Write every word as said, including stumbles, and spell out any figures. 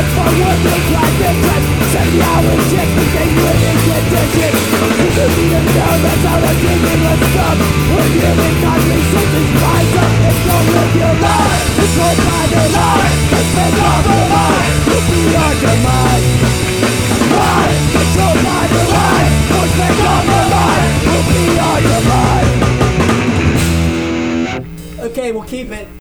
time for working class interest. seventy hour shifts became living conditions. People need to know that's how the meaningless stuff. When human conversations rise up and don't live your life. Controlled by the lie, that's been compromised. You'll be on your mind. Lie, controlled by the lie, what's been compromised. You'll be on your mind. Okay, we'll keep it.